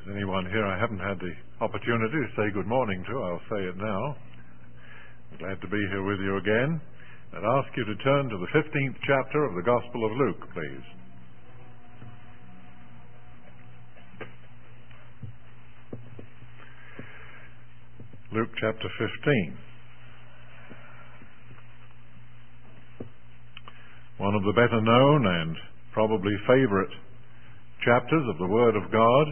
there's anyone here I haven't had the opportunity to say good morning to, I'll say it now. I'm glad to be here with you again. I'd ask you to turn to the 15th chapter of the Gospel of Luke, please. Luke chapter 15. One of the better known and probably favorite chapters of the Word of God.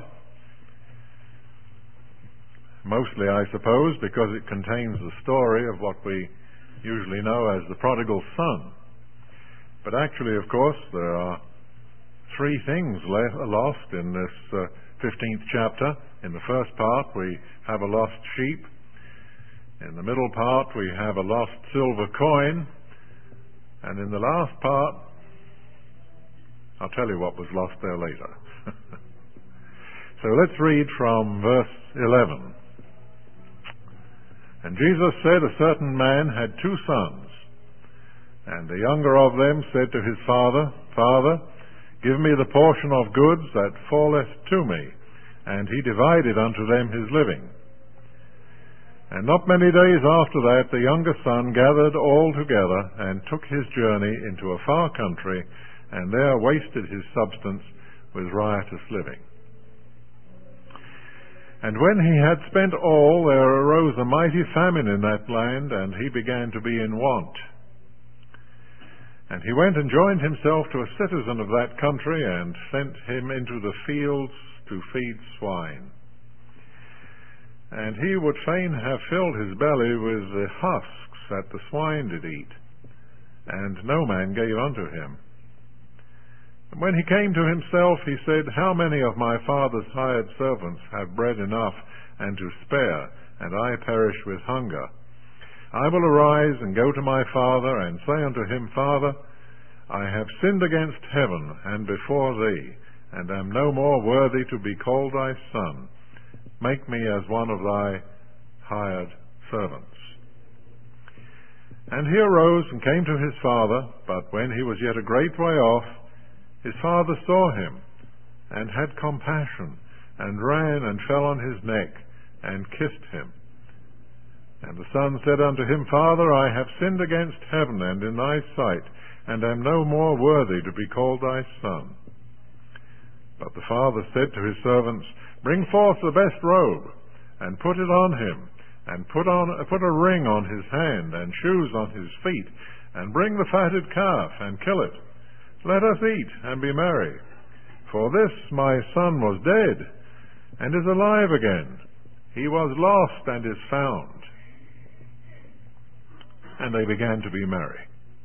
Mostly, I suppose, because it contains the story of what we usually know as the prodigal son. But actually, of course, there are three things lost in this 15th chapter. In the first part, we have a lost sheep. In the middle part, we have a lost silver coin. And in the last part, I'll tell you what was lost there later. So let's read from verse 11. And Jesus said, a certain man had 2 sons, and the younger of them said to his father, Father, give me the portion of goods that falleth to me. And he divided unto them his living. And not many days after that, the younger son gathered all together, and took his journey into a far country, and there wasted his substance with riotous living. And when he had spent all, there arose a mighty famine in that land, and he began to be in want. And he went and joined himself to a citizen of that country, and sent him into the fields to feed swine. And he would fain have filled his belly with the husks that the swine did eat, and no man gave unto him. And when he came to himself, he said, How many of my father's hired servants have bread enough and to spare, and I perish with hunger? I will arise and go to my father, and say unto him, Father, I have sinned against heaven and before thee, and am no more worthy to be called thy son. Make me as one of thy hired servants. And he arose and came to his father, but when he was yet a great way off, his father saw him, and had compassion, and ran and fell on his neck, and kissed him. And the son said unto him, Father, I have sinned against heaven and in thy sight, and am no more worthy to be called thy son. But the father said to his servants, Bring forth the best robe, and put it on him, and put a ring on his hand, and shoes on his feet, and bring the fatted calf, and kill it. Let us eat and be merry. For this my son was dead, and is alive again. He was lost, and is found. And they began to be merry.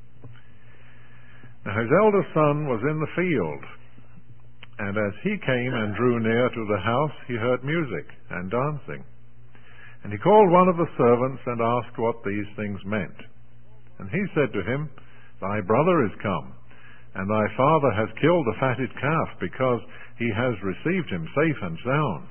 Now his eldest son was in the field, and as he came and drew near to the house, he heard music and dancing. And he called one of the servants, and asked what these things meant. And he said to him, Thy brother is come, and thy father has killed the fatted calf, because he has received him safe and sound.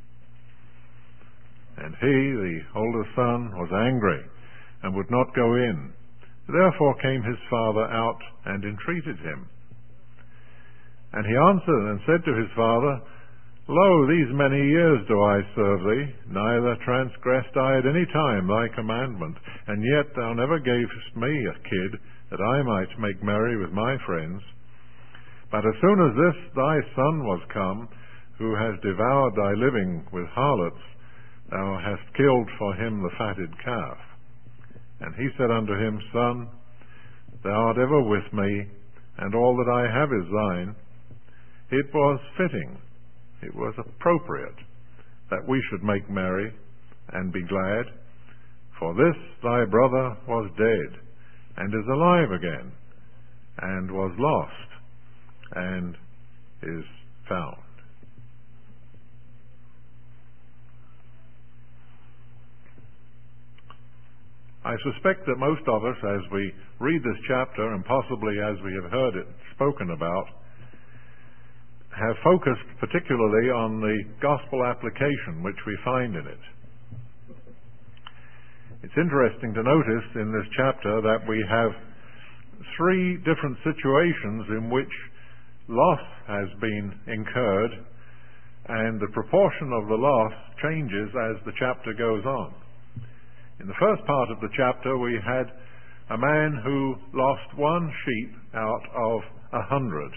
And he, the older son, was angry, and would not go in. Therefore came his father out, and entreated him. And he answered and said to his father, Lo, these many years do I serve thee, neither transgressed I at any time thy commandment, and yet thou never gavest me a kid, that I might make merry with my friends. But as soon as this thy son was come, who has devoured thy living with harlots, thou hast killed for him the fatted calf. And he said unto him, Son, thou art ever with me, and all that I have is thine. It was fitting, it was appropriate, that we should make merry and be glad. For this thy brother was dead, and is alive again, and was lost, and is found. I suspect that most of us, as we read this chapter, and possibly as we have heard it spoken about, have focused particularly on the gospel application which we find in it. It's interesting to notice in this chapter that we have 3 different situations in which loss has been incurred and the proportion of the loss changes as the chapter goes on. In the first part of the chapter, we had a man who lost one sheep out of 100.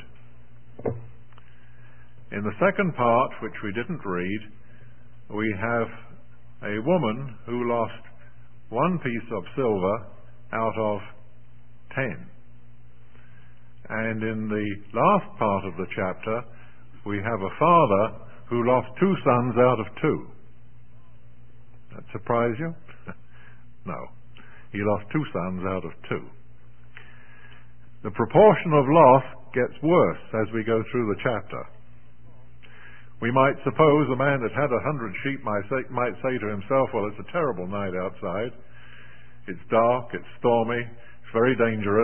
In the second part, which we didn't read, we have a woman who lost one piece of silver out of 10. And in the last part of the chapter, we have a father who lost 2 sons out of 2. That surprise you? No. He lost 2 sons out of 2. The proportion of loss gets worse as we go through the chapter. We might suppose a man that had 100 sheep might say to himself, well, it's a terrible night outside. It's dark, it's stormy, it's very dangerous.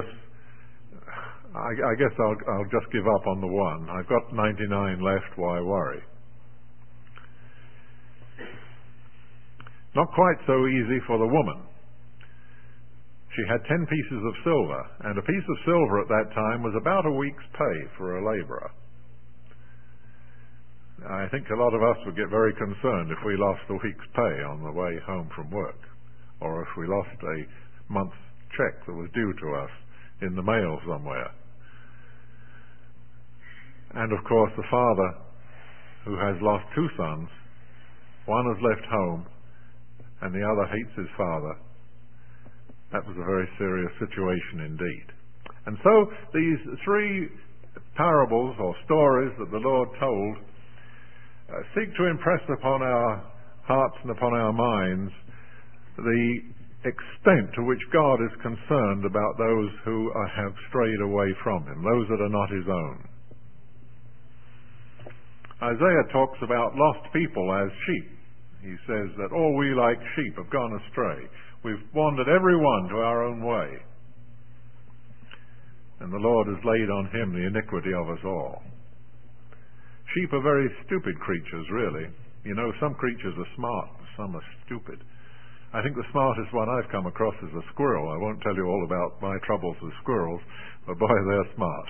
I guess I'll just give up on the one. I've got 99 left, why worry? Not quite so easy for the woman. She had 10 pieces of silver, and a piece of silver at that time was about a week's pay for a labourer. I think a lot of us would get very concerned if we lost a week's pay on the way home from work, or if we lost a month's check that was due to us in the mail somewhere. And of course the father who has lost 2 sons, one has left home and the other hates his father. That was a very serious situation indeed. And so these 3 parables or stories that the Lord told seek to impress upon our hearts and upon our minds the extent to which God is concerned about those who have strayed away from Him, those that are not His own. Isaiah talks about lost people as sheep. He says that all we like sheep have gone astray. We've wandered every one to our own way. And the Lord has laid on Him the iniquity of us all. Sheep are very stupid creatures, really. You know, some creatures are smart, some are stupid. I think the smartest one I've come across is a squirrel. I won't tell you all about my troubles with squirrels, but boy, they're smart.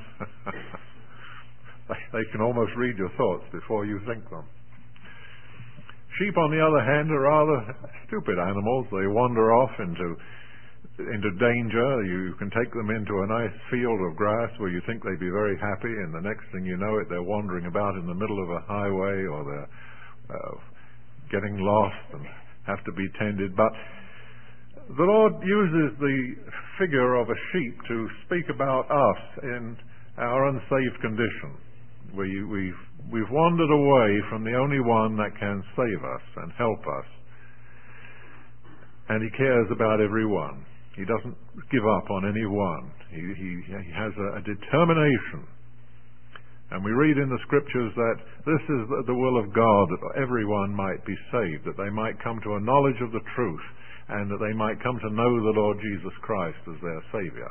They can almost read your thoughts before you think them. Sheep, on the other hand, are rather stupid animals. They wander off into danger. You can take them into a nice field of grass where you think they'd be very happy, and the next thing you know it, they're wandering about in the middle of a highway, or they're getting lost and have to be tended. But the Lord uses the figure of a sheep to speak about us in our unsaved condition. We've wandered away from the only one that can save us and help us. And He cares about every one. He doesn't give up on any one. He has a determination. And we read in the Scriptures that this is the will of God, that everyone might be saved, that they might come to a knowledge of the truth, and that they might come to know the Lord Jesus Christ as their Saviour.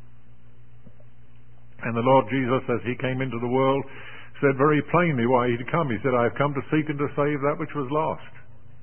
And the Lord Jesus, as He came into the world, said very plainly why He'd come. He said, I've come to seek and to save that which was lost.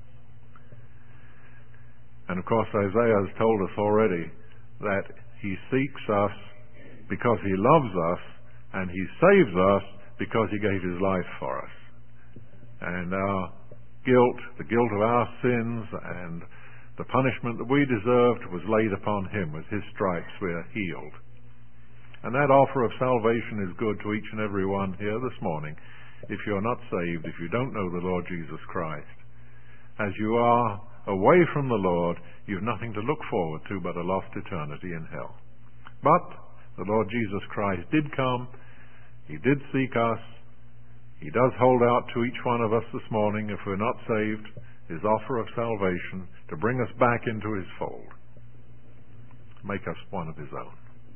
And of course Isaiah has told us already that He seeks us because He loves us, and He saves us because He gave His life for us. And our guilt, the guilt of our sins, and the punishment that we deserved was laid upon Him. With His stripes we are healed. And that offer of salvation is good to each and every one here this morning. If you're not saved, if you don't know the Lord Jesus Christ, as you are away from the Lord, you've nothing to look forward to but a lost eternity in hell. But the Lord Jesus Christ did come. He did seek us. He does hold out to each one of us this morning, if we're not saved, His offer of salvation to bring us back into His fold, make us one of His own.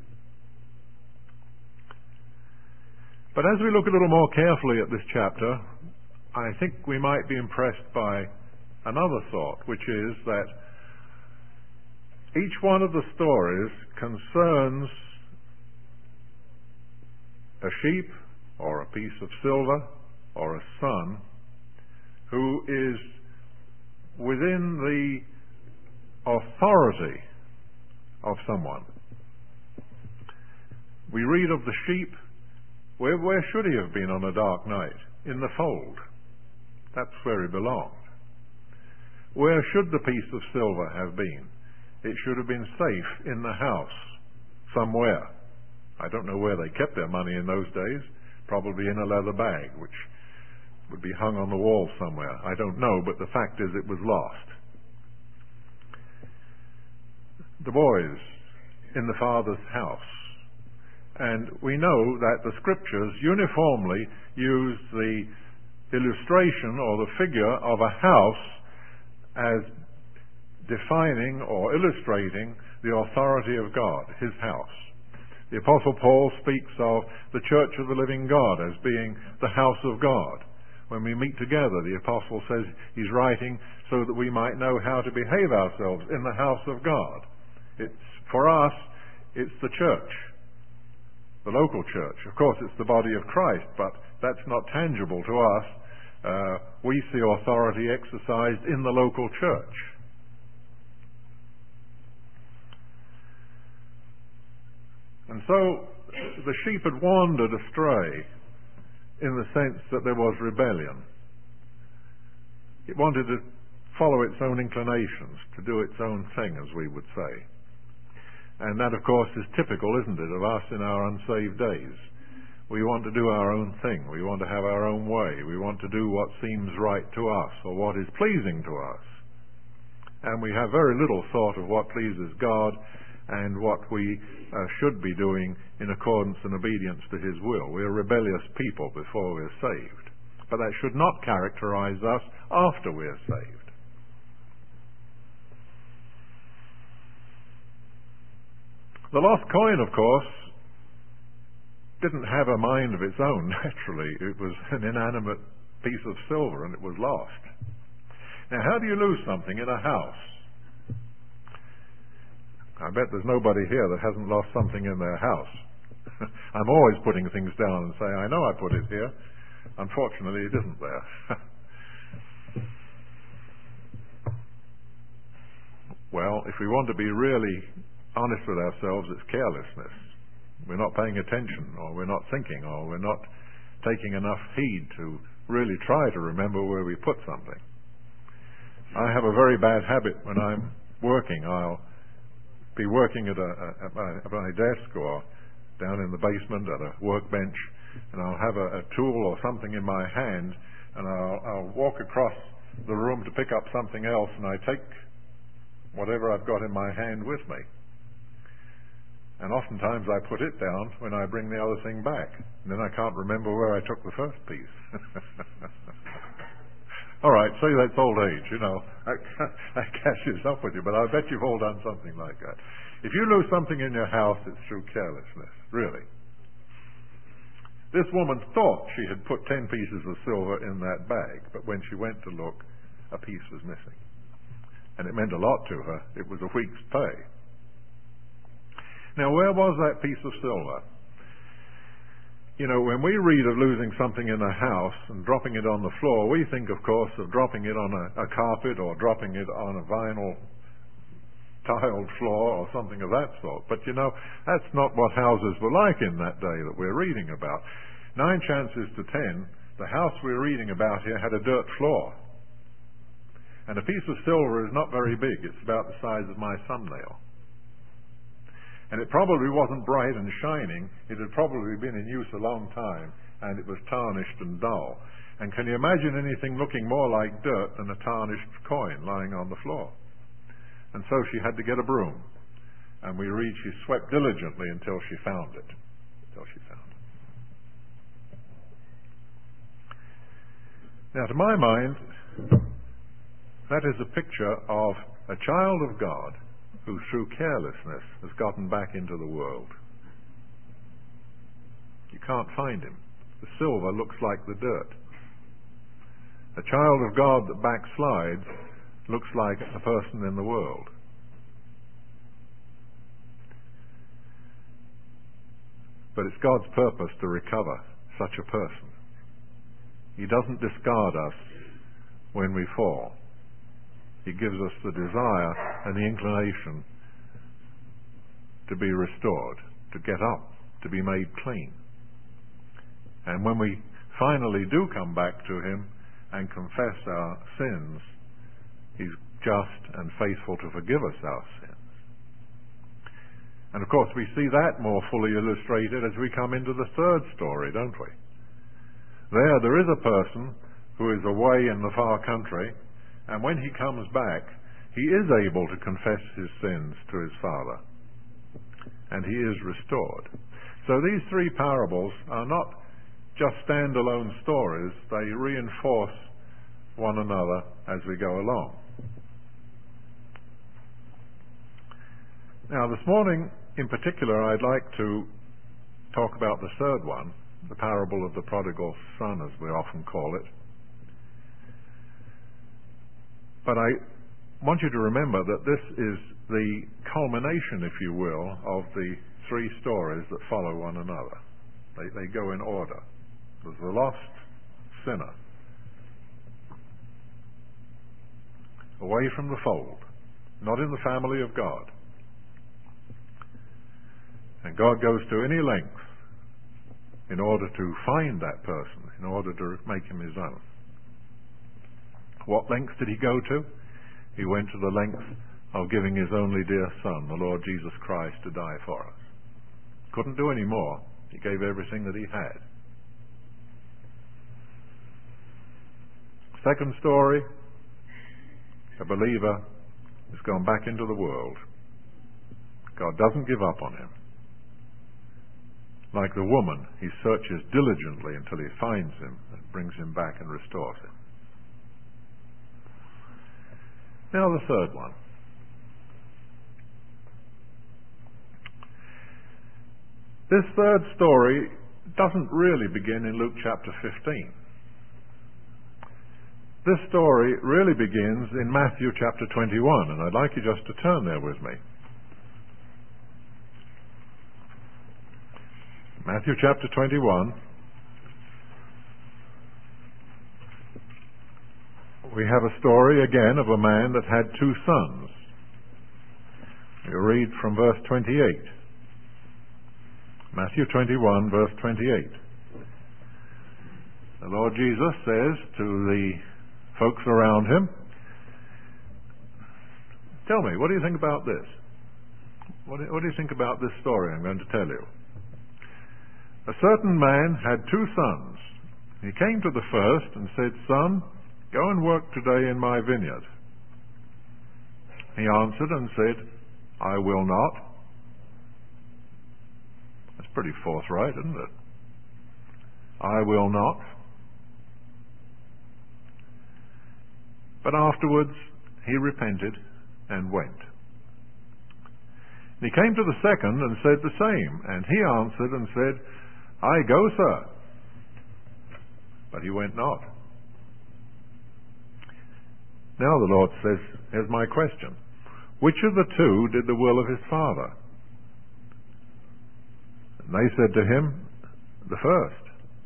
But as we look a little more carefully at this chapter, I think we might be impressed by another thought, which is that each one of the stories concerns a sheep or a piece of silver or a son who is within the authority of someone. We read of the sheep. Where should he have been on a dark night? In the fold. That's where it belonged. Where should the piece of silver have been? It should have been safe in the house, somewhere. I don't know where they kept their money in those days. Probably in a leather bag, which would be hung on the wall somewhere. I don't know, but the fact is it was lost. The boys in the Father's house. And we know that the Scriptures uniformly use the illustration or the figure of a house as defining or illustrating the authority of God, His house. The Apostle Paul speaks of the church of the living God as being the house of God. When we meet together, the Apostle says he's writing so that we might know how to behave ourselves in the house of God. For us, it's the church, the local church. Of course, it's the body of Christ, but that's not tangible to us. We see authority exercised in the local church. And so the sheep had wandered astray in the sense that there was rebellion. It wanted to follow its own inclinations, to do its own thing, as we would say. And that, of course, is typical, isn't it, of us in our unsaved days. We want to do our own thing. We want to have our own way. We want to do what seems right to us or what is pleasing to us. And we have very little thought of what pleases God and what we should be doing in accordance and obedience to His will. We're rebellious people before we're saved. But that should not characterize us after we're saved. The lost coin, of course, didn't have a mind of its own, naturally. It was an inanimate piece of silver and it was lost. Now, how do you lose something in a house? I bet there's nobody here that hasn't lost something in their house. I'm always putting things down and saying, I know I put it here. Unfortunately, it isn't there. Well, if we want to be really honest with ourselves, it's carelessness. We're not paying attention, or we're not thinking, or we're not taking enough heed to really try to remember where we put something. I have a very bad habit when I'm working. I'll be working at my desk or down in the basement at a workbench, and I'll have a tool or something in my hand, and I'll walk across the room to pick up something else, and I take whatever I've got in my hand with me. And oftentimes I put it down when I bring the other thing back, and then I can't remember where I took the first piece. All right, say that's old age, you know. That catches up with you, but I bet you've all done something like that. If you lose something in your house, it's through carelessness, really. This woman thought she had put 10 pieces of silver in that bag, but when she went to look, a piece was missing. And it meant a lot to her. It was a week's pay. Now, where was that piece of silver? You know, when we read of losing something in a house and dropping it on the floor, we think, of course, of dropping it on a carpet or dropping it on a vinyl tiled floor or something of that sort. But, you know, that's not what houses were like in that day that we're reading about. 9 chances to 10, the house we're reading about here had a dirt floor. And a piece of silver is not very big. It's about the size of my thumbnail. And it probably wasn't bright and shining. It had probably been in use a long time, and it was tarnished and dull. And can you imagine anything looking more like dirt than a tarnished coin lying on the floor? And so she had to get a broom. And we read she swept diligently until she found it. Now, to my mind, that is a picture of a child of God who through carelessness has gotten back into the world. You can't find him. The silver looks like the dirt. A child of God that backslides looks like a person in the world. But it's God's purpose to recover such a person. He doesn't discard us when we fall. He gives us the desire and the inclination to be restored, to get up, to be made clean. And when we finally do come back to Him and confess our sins, He's just and faithful to forgive us our sins. And of course we see that more fully illustrated as we come into the third story, don't we? There is a person who is away in the far country, and when he comes back, he is able to confess his sins to his Father, and he is restored. So these three parables are not just standalone stories, they reinforce one another as we go along. Now this morning in particular I'd like to talk about the third one, the parable of the prodigal son, as we often call it. But I want you to remember that this is the culmination, if you will, of the three stories that follow one another. They go in order. There's the lost sinner, away from the fold, not in the family of God. And God goes to any length in order to find that person, in order to make him his own. What lengths did he go to? He went to the length of giving his only dear Son, the Lord Jesus Christ, to die for us. Couldn't do any more. He gave everything that he had. Second story, a believer has gone back into the world. God doesn't give up on him. Like the woman, he searches diligently until he finds him and brings him back and restores him. Now the third one. This third story doesn't really begin in Luke chapter 15. This story really begins in Matthew chapter 21, and I'd like you just to turn there with me. Matthew chapter 21. We have a story again of a man that had two sons. We read from verse 28. Matthew 21, verse 28. The Lord Jesus says to the folks around him, tell me, what do you think about this? What do you think about this story I'm going to tell you? A certain man had two sons. He came to the first and said, Son, go and work today in my vineyard. He answered and said, I will not. That's pretty forthright, isn't it? I will not. But afterwards he repented and went. And he came to the second and said the same. And he answered and said, I go, sir. But he went not. Now the Lord says, here's my question. Which of the two did the will of his father? And they said to him, the first.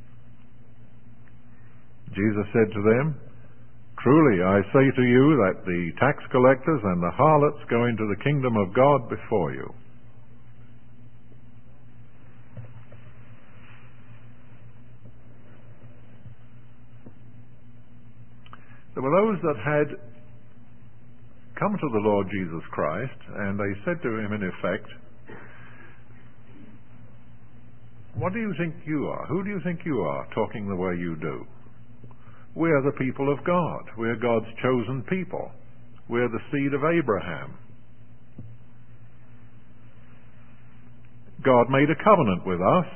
Jesus said to them, Truly I say to you that the tax collectors and the harlots go into the kingdom of God before you. There were those that had come to the Lord Jesus Christ, and they said to him in effect, what do you think you are? Who do you think you are, talking the way you do? We are the people of God. We are God's chosen people. We are the seed of Abraham. God made a covenant with us.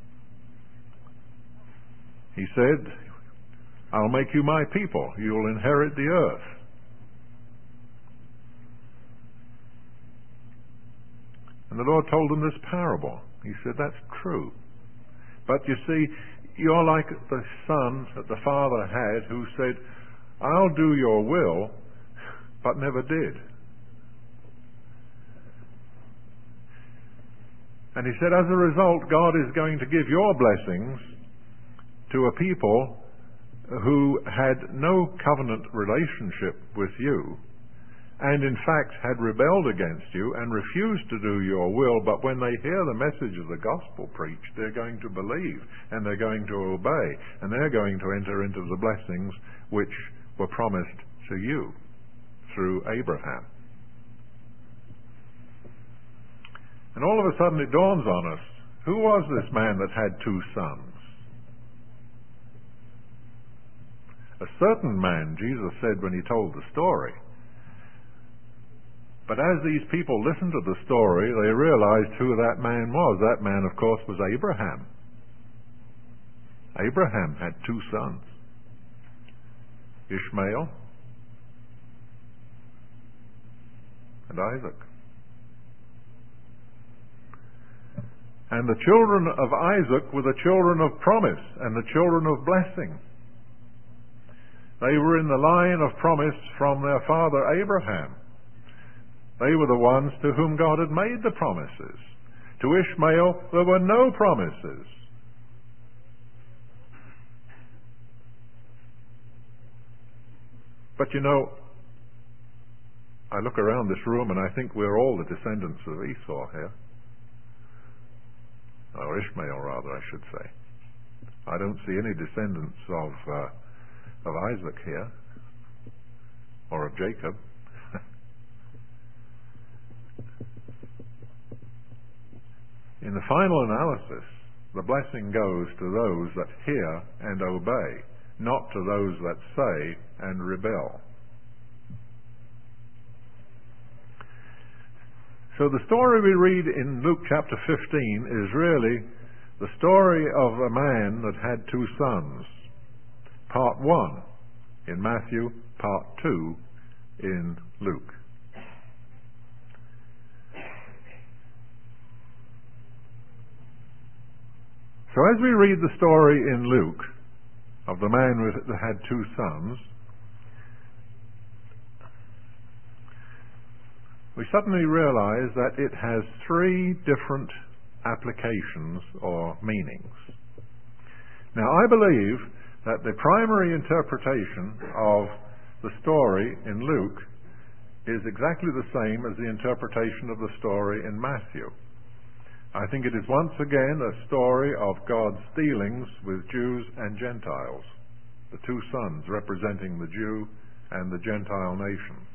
He said, I'll make you my people. You will inherit the earth. And the Lord told them this parable. He said, that's true. But you see, you're like the son that the father had who said, I'll do your will, but never did. And he said, as a result, God is going to give your blessings to a people who had no covenant relationship with you, and in fact had rebelled against you and refused to do your will, but when they hear the message of the gospel preached, they're going to believe and they're going to obey and they're going to enter into the blessings which were promised to you through Abraham. And all of a sudden it dawns on us, who was this man that had 2 sons? A certain man, Jesus said when he told the story. But as these people listened to the story, they realized who that man was. That man, of course, was Abraham. Abraham had 2 sons, Ishmael and Isaac. And the children of Isaac were the children of promise and the children of blessing. They were in the line of promise from their father Abraham. They were the ones to whom God had made the promises. To Ishmael, there were no promises. But you know, I look around this room and I think we're all the descendants of Esau here. Or Ishmael, rather, I should say. I don't see any descendants of Isaac here, or of Jacob. In the final analysis, the blessing goes to those that hear and obey, not to those that say and rebel. So the story we read in Luke chapter 15 is really the story of a man that had 2 sons. Part 1 in Matthew, part 2 in Luke. So as we read the story in Luke of the man that had 2 sons, we suddenly realize that it has 3 different applications or meanings. Now, I believe that the primary interpretation of the story in Luke is exactly the same as the interpretation of the story in Matthew. I think it is once again a story of God's dealings with Jews and Gentiles, the 2 sons representing the Jew and the Gentile nations.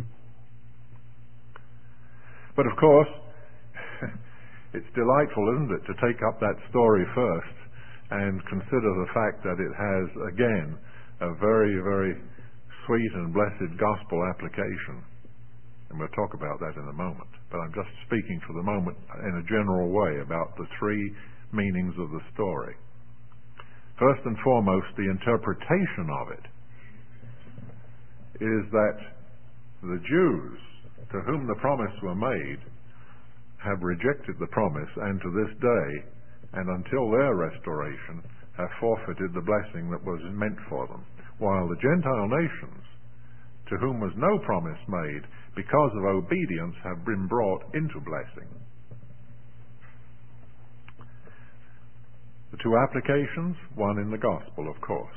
But of course, it's delightful, isn't it, to take up that story first and consider the fact that it has, again, a very, very sweet and blessed gospel application. And we'll talk about that in a moment. But I'm just speaking for the moment in a general way about the 3 meanings of the story. First and foremost, the interpretation of it is that the Jews to whom the promise were made have rejected the promise, and to this day, and until their restoration, have forfeited the blessing that was meant for them, while the Gentile nations, to whom was no promise made, because of obedience, have been brought into blessing. The 2 applications, one in the gospel, of course.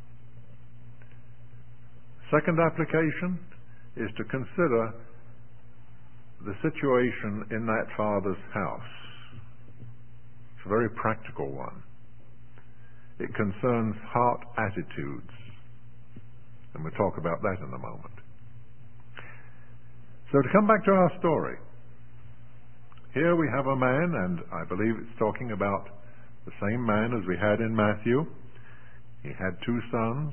Second application is to consider the situation in that father's house. It's a very practical one. It concerns heart attitudes, and we'll talk about that in a moment. So to come back to our story, here we have a man, and I believe it's talking about the same man as we had in Matthew. He had 2 sons,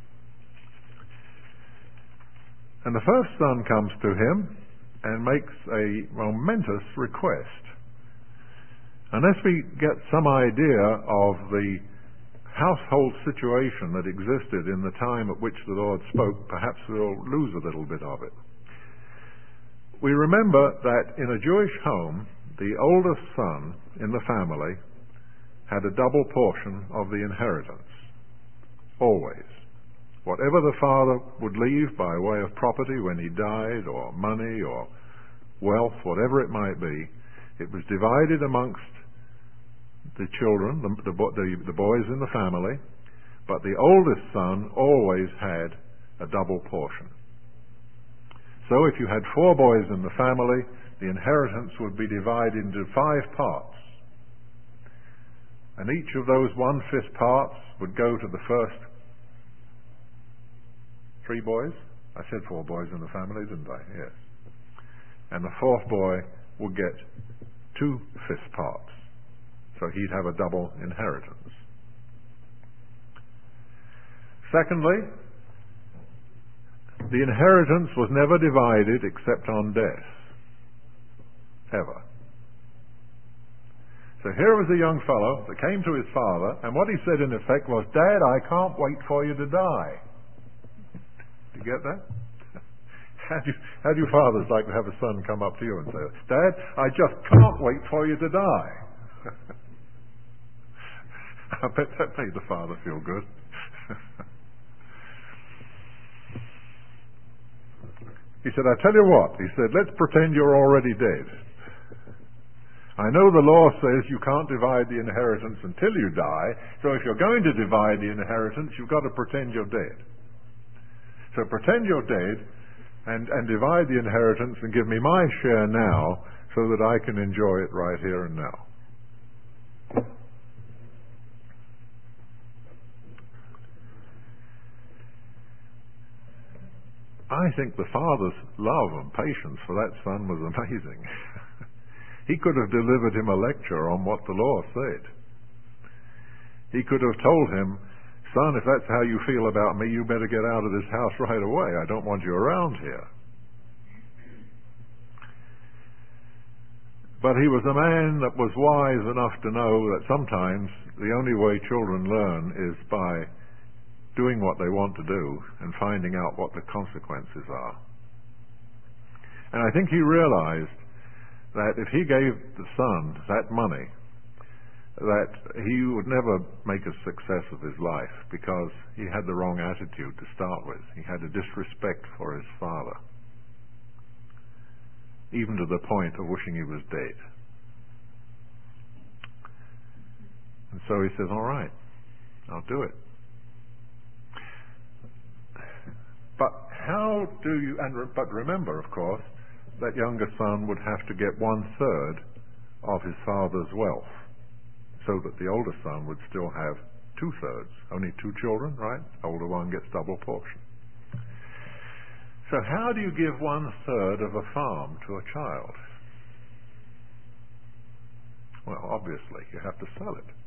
and the first son comes to him and makes a momentous request. Unless we get some idea of the household situation that existed in the time at which the Lord spoke, perhaps we'll lose a little bit of it. We remember that in a Jewish home, the oldest son in the family had a double portion of the inheritance. Always. Whatever the father would leave by way of property when he died, or money, or wealth, whatever it might be, it was divided amongst the children, the boys in the family, but the oldest son always had a double portion. So if you had 4 boys in the family, the inheritance would be divided into 5 parts. And each of those 1/5 parts would go to the first 3 boys. I said 4 boys in the family, didn't I? Yes. And the 4th boy would get 2/5 parts. So he'd have a double inheritance. Secondly, the inheritance was never divided except on death. Ever. So here was a young fellow that came to his father, and what he said in effect was, "Dad, I can't wait for you to die." Do you get that? How do you fathers like to have a son come up to you and say, "Dad, I just can't wait for you to die"? I bet that made the father feel good. He said, "I tell you what," he said, "let's pretend you're already dead. I know the law says you can't divide the inheritance until you die, so if you're going to divide the inheritance, you've got to pretend you're dead. So pretend you're dead and divide the inheritance and give me my share now so that I can enjoy it right here and now." I think the father's love and patience for that son was amazing. He could have delivered him a lecture on what the law said. He could have told him, "Son, if that's how you feel about me, you better get out of this house right away. I don't want you around here." But he was a man that was wise enough to know that sometimes the only way children learn is by doing what they want to do and finding out what the consequences are. And I think he realized that if he gave the son that money, that he would never make a success of his life because he had the wrong attitude to start with. He had a disrespect for his father, even to the point of wishing he was dead. And so he says, "All right, I'll do it." But how do you, but remember, of course, that younger son would have to get 1/3 of his father's wealth, so that the older son would still have 2/3. Only 2 children, right? Older one gets double portion. So how do you give 1/3 of a farm to a child? Well, obviously, you have to sell it.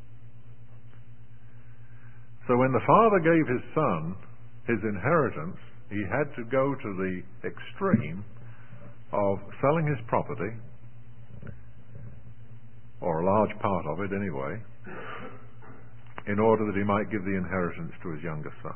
So when the father gave his son his inheritance, he had to go to the extreme of selling his property, or a large part of it anyway, in order that he might give the inheritance to his younger son.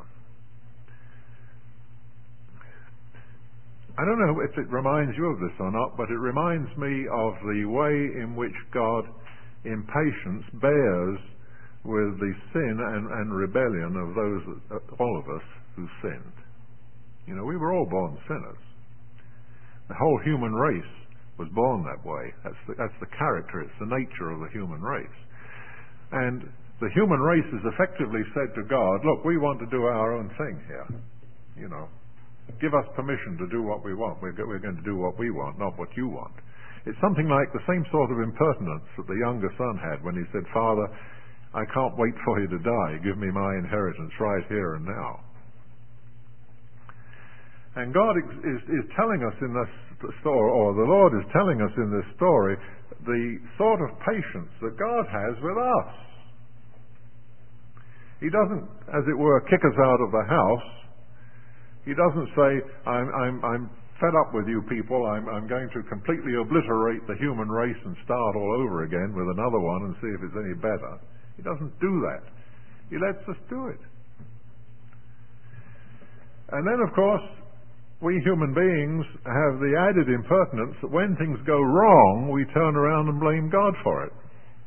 I don't know if it reminds you of this or not, but it reminds me of the way in which God, in patience, bears with the sin and rebellion of those, all of us, who sinned. You know, we were all born sinners. The whole human race was born that way. That's the character, it's the nature of the human race. And the human race has effectively said to God, "Look, we want to do our own thing here. You know, give us permission to do what we want. We're going to do what we want, not what you want." It's something like the same sort of impertinence that the younger son had when he said, "Father, I can't wait for you to die. Give me my inheritance right here and now." And God is telling us in this story, or the Lord is telling us in this story, the sort of patience that God has with us. He doesn't, as it were, kick us out of the house. He doesn't say, I'm fed up with you people. I'm going to completely obliterate the human race and start all over again with another one and see if it's any better. He doesn't do that. He lets us do it. And then, of course, we human beings have the added impertinence that when things go wrong, we turn around and blame God for it.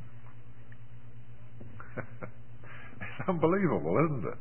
It's unbelievable, isn't it?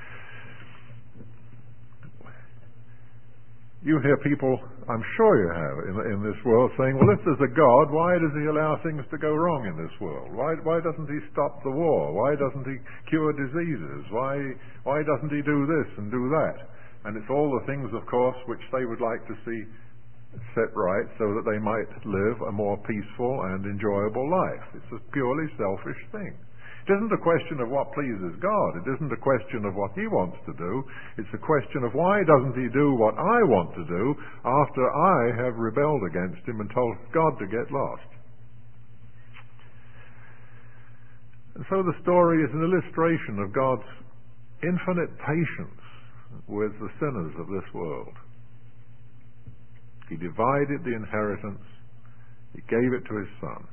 You hear people, I'm sure you have, in this world saying, well, if there's a God, why does he allow things to go wrong in this world? Why doesn't he stop the war? Why doesn't he cure diseases? Why doesn't he do this and do that? And it's all the things, of course, which they would like to see set right so that they might live a more peaceful and enjoyable life. It's a purely selfish thing. It isn't a question of what pleases God. It isn't a question of what He wants to do. It's a question of why doesn't He do what I want to do after I have rebelled against Him and told God to get lost. And so the story is an illustration of God's infinite patience with the sinners of this world. He divided the inheritance. He gave it to His Son.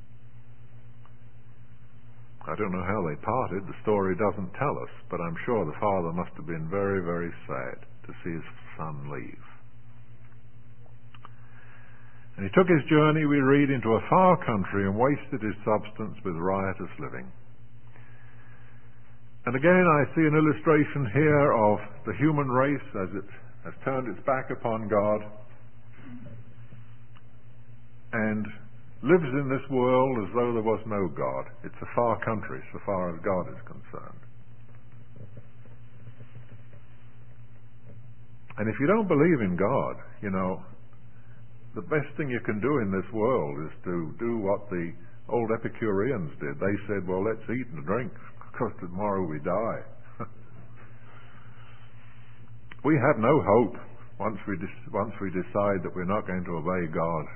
I don't know how they parted. The story doesn't tell us, but I'm sure the father must have been very, very sad to see his son leave. And he took his journey, we read, into a far country and wasted his substance with riotous living. And again I see an illustration here of the human race as it has turned its back upon God and lives in this world as though there was no God. It's a far country so far as God is concerned. And if you don't believe in God, the best thing you can do in this world is to do what the old Epicureans did. They said, well, let's eat and drink because tomorrow we die. We have no hope once we decide that we're not going to obey God.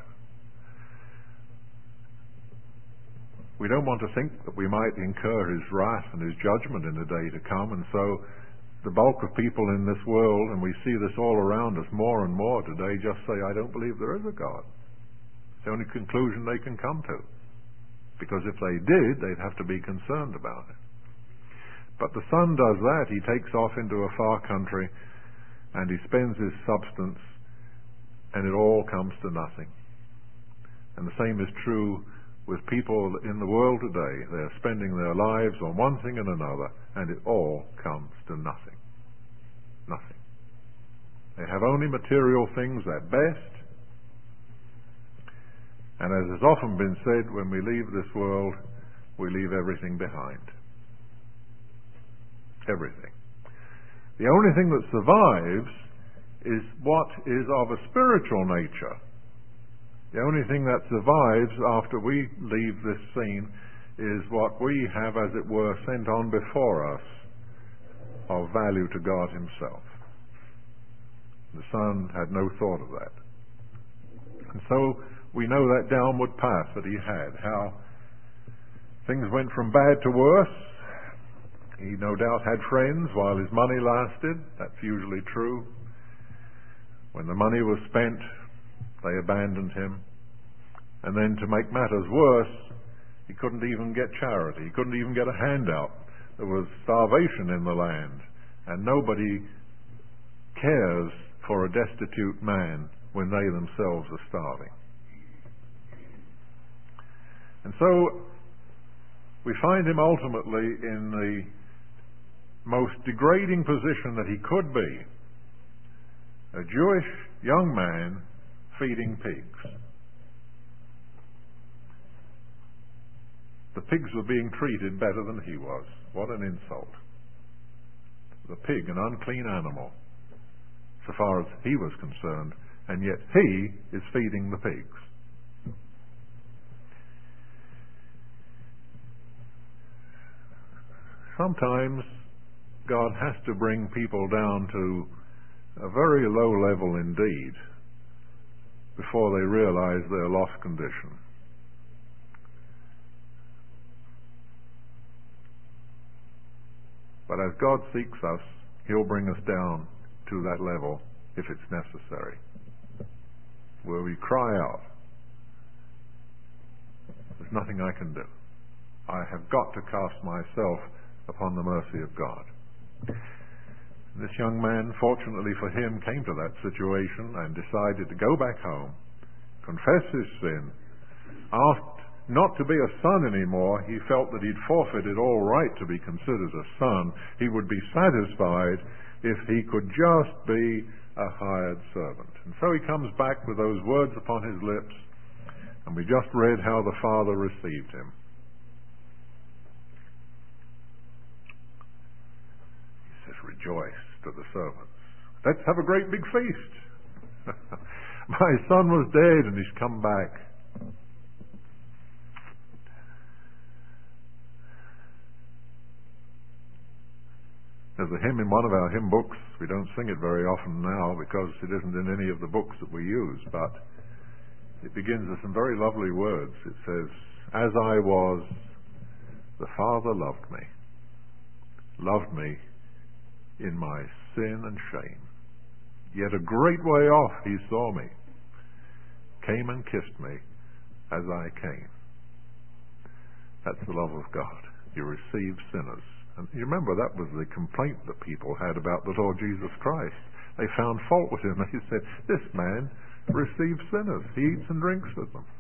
We don't want to think that we might incur His wrath and His judgment in the day to come, and so the bulk of people in this world, and we see this all around us more and more today, just say, I don't believe there is a God. It's the only conclusion they can come to. Because if they did, they'd have to be concerned about it. But the Son does that. He takes off into a far country, and he spends his substance, and it all comes to nothing. And the same is true with people in the world today. They're spending their lives on one thing and another, and it all comes to nothing. Nothing. They have only material things at best, and as has often been said, when we leave this world, we leave everything behind. Everything. The only thing that survives is what is of a spiritual nature. The only thing that survives after we leave this scene is what we have, as it were, sent on before us of value to God Himself. The Son had no thought of that. And so we know that downward path that He had, how things went from bad to worse. He no doubt had friends while his money lasted. That's usually true. When the money was spent, they abandoned him. And then to make matters worse, he couldn't even get charity. He couldn't even get a handout. There was starvation in the land. And nobody cares for a destitute man when they themselves are starving. And so we find him ultimately in the most degrading position that he could be. A Jewish young man feeding pigs. The pigs were being treated better than he was. What an insult. The pig, an unclean animal, so far as he was concerned, and yet he is feeding the pigs. Sometimes God has to bring people down to a very low level indeed before they realize their lost condition. But as God seeks us, He'll bring us down to that level if it's necessary, where we cry out, there's nothing I can do. I have got to cast myself upon the mercy of God. This young man, fortunately for him, came to that situation and decided to go back home, confess his sin, asked not to be a son anymore. He felt that he'd forfeited all right to be considered a son. He would be satisfied if he could just be a hired servant. And so he comes back with those words upon his lips, and we just read how the Father received him. He says, rejoice to the servants. Let's have a great big feast. My son was dead and he's come back. There's a hymn in one of our hymn books. We don't sing it very often now because it isn't in any of the books that we use, but it begins with some very lovely words. It says, "As I was, the Father loved me in my sin and shame. Yet a great way off he saw me, came and kissed me as I came." That's the love of God. He receives sinners. And you remember that was the complaint that people had about the Lord Jesus Christ. They found fault with him. They said, "This man receives sinners. He eats and drinks with them."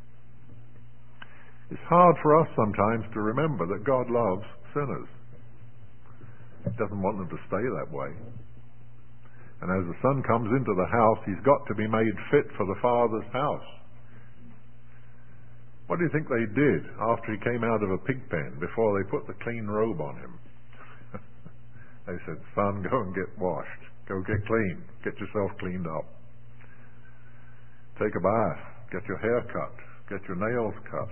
It's hard for us sometimes to remember that God loves sinners. He doesn't want them to stay that way. And as the son comes into the house, he's got to be made fit for the Father's house. What do you think they did after he came out of a pig pen before they put the clean robe on him? They said, "Son, go and get washed. Go get clean. Get yourself cleaned up. Take a bath. Get your hair cut. Get your nails cut.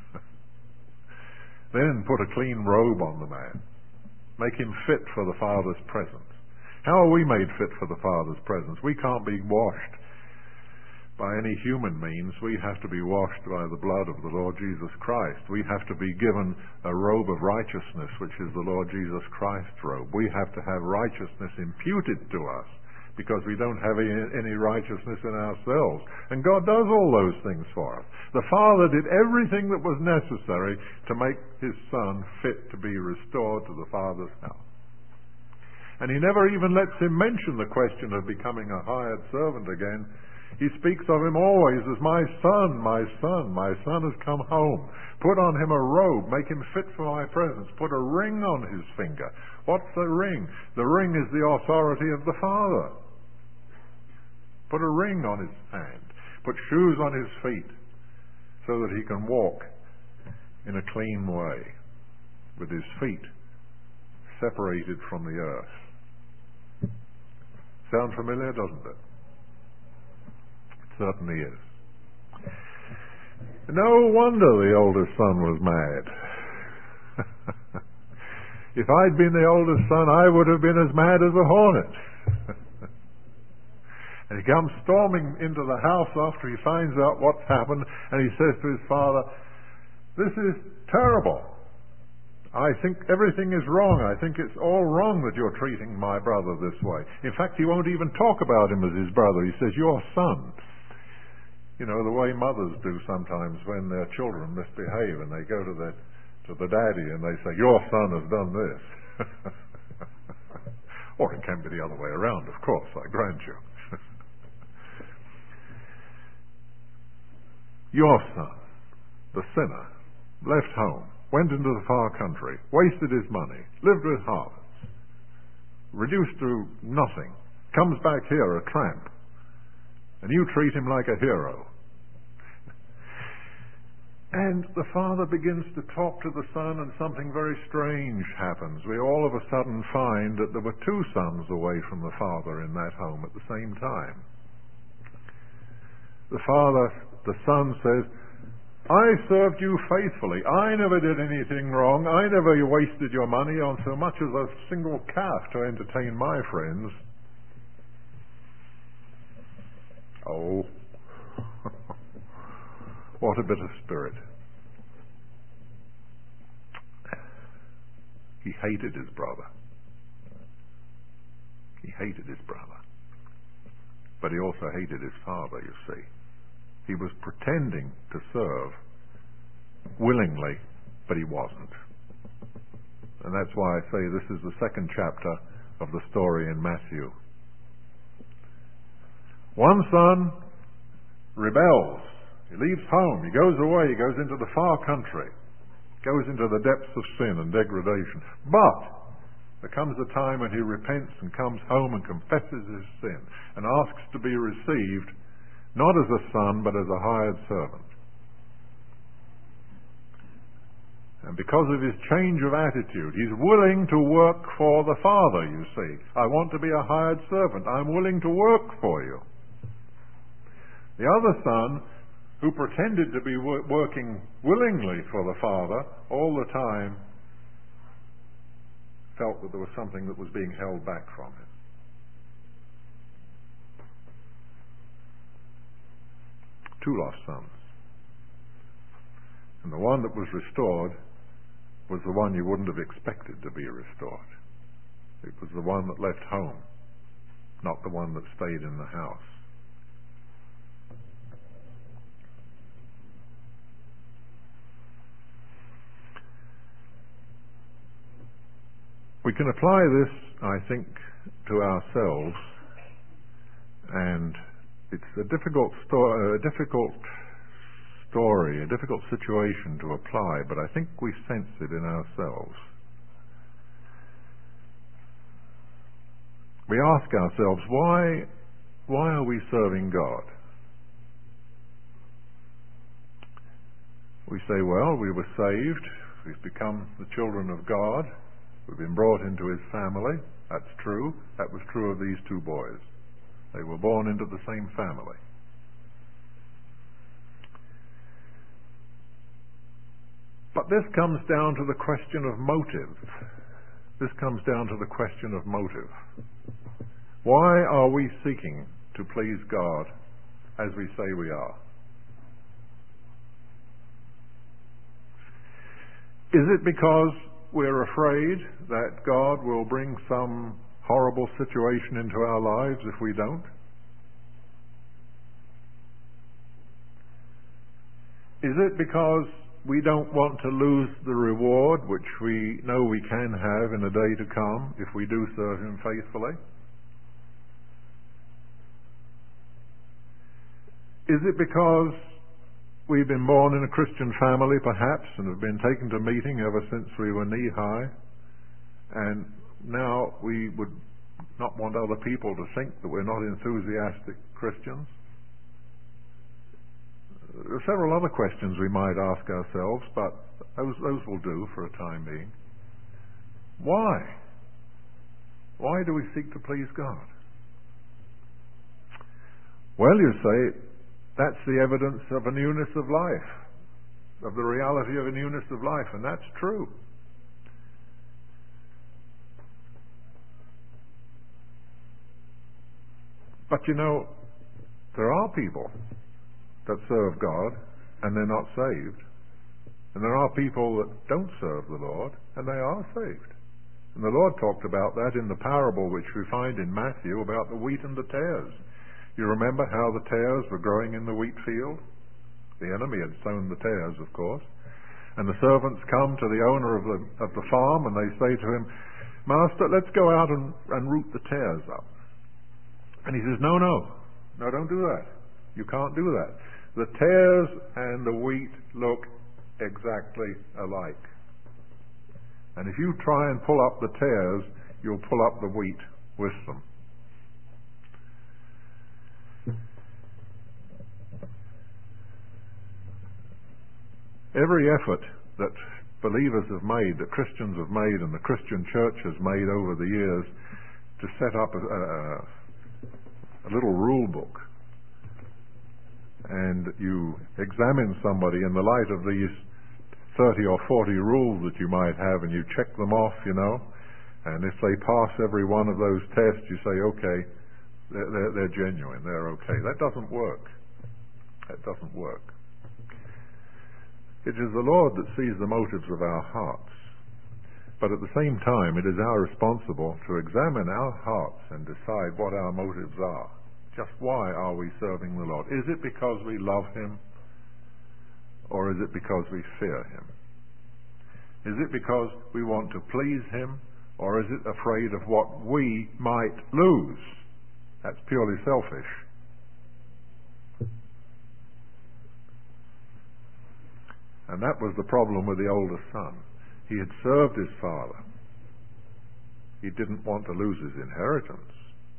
Then put a clean robe on the man. Make him fit for the Father's presence." How are we made fit for the Father's presence? We can't be washed by any human means. We have to be washed by the blood of the Lord Jesus Christ. We have to be given a robe of righteousness, which is the Lord Jesus Christ's robe. We have to have righteousness imputed to us because we don't have any righteousness in ourselves. And God does all those things for us. The Father did everything that was necessary to make his Son fit to be restored to the Father's house. And he never even lets him mention the question of becoming a hired servant again. He speaks of him always as my son, my son, my son has come home. Put on him a robe, make him fit for my presence. Put a ring on his finger. What's the ring? The ring is the authority of the Father. Put a ring on his hand. Put shoes on his feet so that he can walk in a clean way with his feet separated from the earth. Sound familiar, doesn't it? Certainly is. No wonder the oldest son was mad. If I'd been the oldest son, I would have been as mad as a hornet. And he comes storming into the house after he finds out what's happened, and he says to his father, "This is terrible. I think everything is wrong. I think it's all wrong that you're treating my brother this way." In fact, he won't even talk about him as his brother. He says, "Your son." You know, the way mothers do sometimes when their children misbehave and they go to the daddy and they say, "Your son has done this." Or it can be the other way around, of course, I grant you. Your son, the sinner, left home, went into the far country, wasted his money, lived with harlots, reduced to nothing, comes back here a tramp, and you treat him like a hero. And the father begins to talk to the son, and something very strange happens. We all of a sudden find that there were two sons away from the father in that home at the same time. The son says, "I served you faithfully. I never did anything wrong. I never wasted your money on so much as a single calf to entertain my friends." Oh, what a bitter spirit. He hated his brother. He hated his brother. But he also hated his father, you see. He was pretending to serve willingly, but he wasn't. And that's why I say this is the second chapter of the story in Matthew. One son rebels. He leaves home. He goes away. He goes into the far country. Goes into the depths of sin and degradation. But there comes a time when he repents and comes home and confesses his sin and asks to be received not as a son but as a hired servant. And because of his change of attitude, he's willing to work for the Father, you see. I want to be a hired servant. I'm willing to work for you. The other son, who pretended to be working willingly for the Father all the time, felt that there was something that was being held back from him. Two lost sons. And the one that was restored was the one you wouldn't have expected to be restored. It was the one that left home, not the one that stayed in the house. We can apply this, I think, to ourselves, and it's a difficult story, a difficult situation to apply, but I think we sense it in ourselves. We ask ourselves, why are we serving God? We say, well, we were saved, we've become the children of God, we've been brought into his family. That's true. That was true of these two boys. They were born into the same family. But this comes down to the question of motive. This comes down to the question of motive. Why are we seeking to please God as we say we are? Is it because we're afraid that God will bring some horrible situation into our lives if we don't? Is it because we don't want to lose the reward which we know we can have in a day to come if we do serve him faithfully? Is it because we've been born in a Christian family, perhaps, and have been taken to meeting ever since we were knee-high, and now we would not want other people to think that we're not enthusiastic Christians? There are several other questions we might ask ourselves, but those will do for a time being. Why? Why do we seek to please God? Well, you say, that's the evidence of a newness of life, of the reality of a newness of life, and that's true. But you know, there are people that serve God and they're not saved. And there are people that don't serve the Lord and they are saved. And the Lord talked about that in the parable which we find in Matthew about the wheat and the tares. You remember how the tares were growing in the wheat field? The enemy had sown the tares, of course. And the servants come to the owner of the farm and they say to him, Master, let's go out and root the tares up. And he says, no, don't do that. You can't do that. The tares and the wheat look exactly alike. And if you try and pull up the tares, you'll pull up the wheat with them. Every effort that believers have made, that Christians have made, and the Christian church has made over the years to set up a little rule book, and you examine somebody in the light of these 30 or 40 rules that you might have, and you check them off, and if they pass every one of those tests, you say, okay, they're genuine, they're okay. That doesn't work. That doesn't work. It is the Lord that sees the motives of our hearts. But at the same time, it is our responsible to examine our hearts and decide what our motives are. Just why are we serving the Lord? Is it because we love him? Or is it because we fear him? Is it because we want to please him? Or is it afraid of what we might lose? That's purely selfish. And that was the problem with the oldest son. He had served his father. He didn't want to lose his inheritance.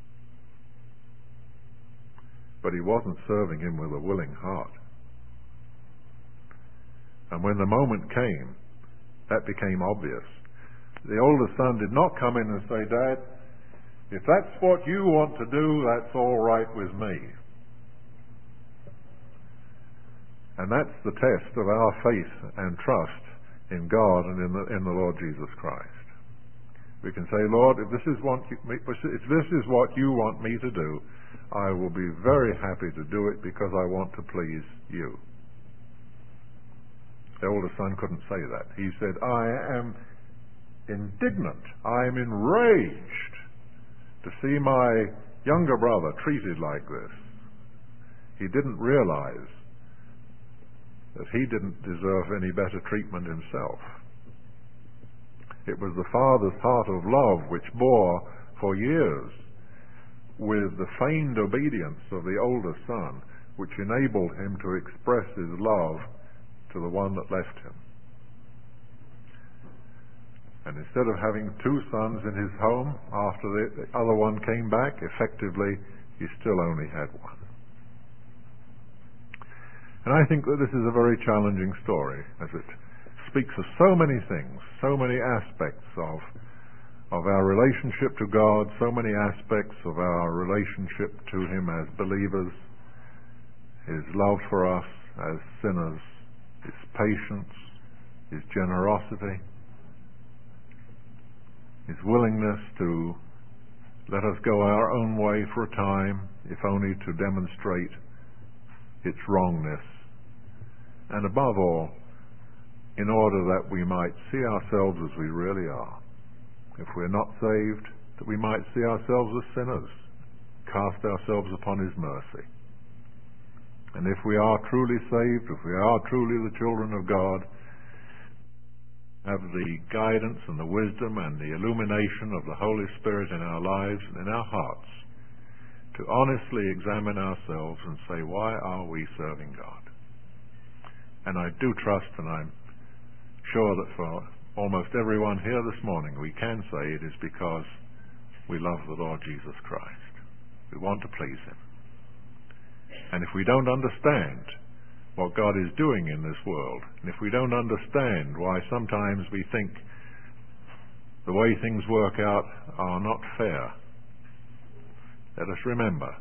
But he wasn't serving him with a willing heart. And when the moment came that became obvious. The oldest son did not come in and say, "Dad, if that's what you want to do, that's all right with me." And that's the test of our faith and trust in God and in the Lord Jesus Christ. We can say, "Lord, if this is what you want me to do, I will be very happy to do it because I want to please you." The older son couldn't say that. He said, "I am indignant. I am enraged to see my younger brother treated like this." He didn't realize that he didn't deserve any better treatment himself. It was the father's heart of love which bore for years with the feigned obedience of the older son, which enabled him to express his love to the one that left him. And instead of having two sons in his home after the other one came back, effectively he still only had one. And I think that this is a very challenging story, as it speaks of so many things, so many aspects of our relationship to God, so many aspects of our relationship to Him as believers, His love for us as sinners, His patience, His generosity, His willingness to let us go our own way for a time, if only to demonstrate its wrongness, and above all, in order that we might see ourselves as we really are. If we're not saved, that we might see ourselves as sinners, cast ourselves upon His mercy. And if we are truly saved, if we are truly the children of God, have the guidance and the wisdom and the illumination of the Holy Spirit in our lives and in our hearts to honestly examine ourselves and say, why are we serving God? And I do trust, and I'm sure that for almost everyone here this morning, we can say it is because we love the Lord Jesus Christ. We want to please Him. And if we don't understand what God is doing in this world, and if we don't understand why sometimes we think the way things work out are not fair, let us remember,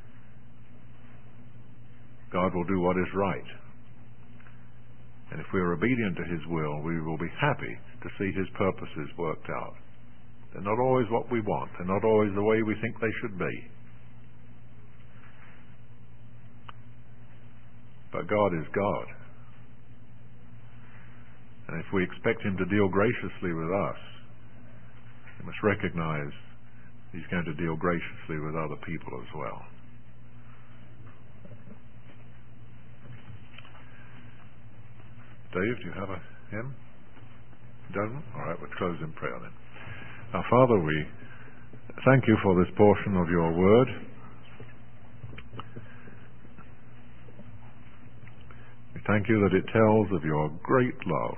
God will do what is right. And if we are obedient to His will, we will be happy to see His purposes worked out. They're not always what we want. They're not always the way we think they should be. But God is God. And if we expect Him to deal graciously with us, we must recognize He's going to deal graciously with other people as well. Dave, do you have a hymn? Doesn't? All right, we'll close in prayer then. Our Father, we thank You for this portion of Your Word. We thank You that it tells of Your great love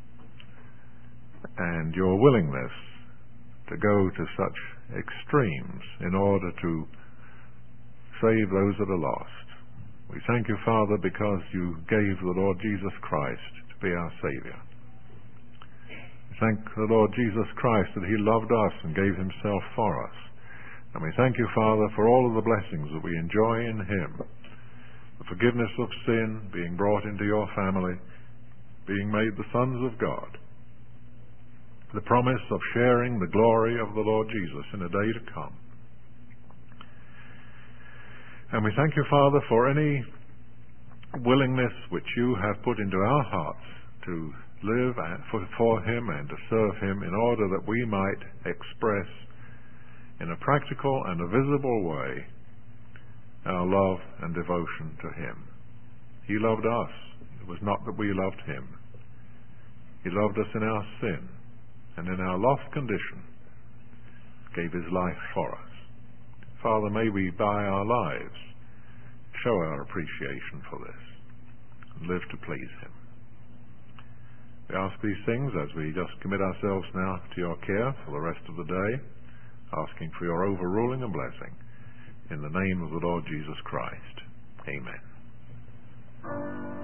and Your willingness to go to such extremes in order to save those that are lost. We thank You, Father, because You gave the Lord Jesus Christ to be our Savior. We thank the Lord Jesus Christ that He loved us and gave Himself for us. And we thank You, Father, for all of the blessings that we enjoy in Him. The forgiveness of sin, being brought into Your family, being made the sons of God. The promise of sharing the glory of the Lord Jesus in a day to come. And we thank You, Father, for any willingness which You have put into our hearts to live for Him and to serve Him in order that we might express in a practical and a visible way our love and devotion to Him. He loved us. It was not that we loved Him. He loved us in our sin and in our lost condition gave His life for us. Father, may we by our lives show our appreciation for this and live to please Him. We ask these things as we just commit ourselves now to Your care for the rest of the day, asking for Your overruling and blessing. In the name of the Lord Jesus Christ. Amen.